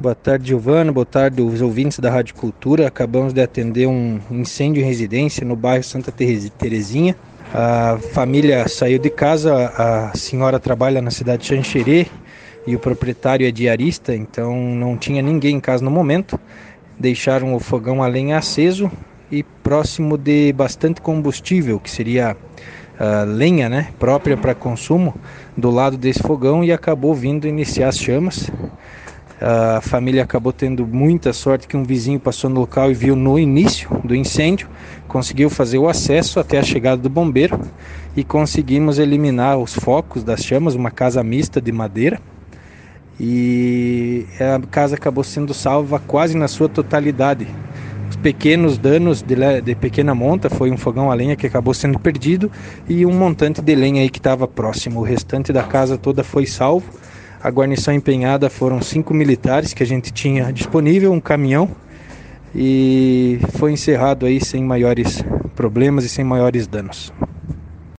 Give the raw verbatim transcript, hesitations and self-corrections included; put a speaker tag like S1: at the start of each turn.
S1: Boa tarde, Giovano. Boa tarde, os ouvintes da Rádio Cultura. Acabamos de atender um incêndio em residência no bairro Santa Terezinha. A família saiu de casa, a senhora trabalha na cidade de Xanxerê e o proprietário é diarista, então não tinha ninguém em casa no momento. Deixaram o fogão a lenha aceso e próximo de bastante combustível, que seria a lenha, né, própria para consumo, do lado desse fogão, e acabou vindo iniciar as chamas. A família acabou tendo muita sorte que um vizinho passou no local e viu no início do incêndio, conseguiu fazer o acesso até a chegada do bombeiro e conseguimos eliminar os focos das chamas, uma casa mista de madeira, e a casa acabou sendo salva quase na sua totalidade. Os pequenos danos de, de pequena monta foi um fogão a lenha que acabou sendo perdido e um montante de lenha aí que estava próximo. O restante da casa toda foi salvo. A guarnição empenhada foram cinco militares que a gente tinha disponível, um caminhão, e foi encerrado aí sem maiores problemas e sem maiores danos.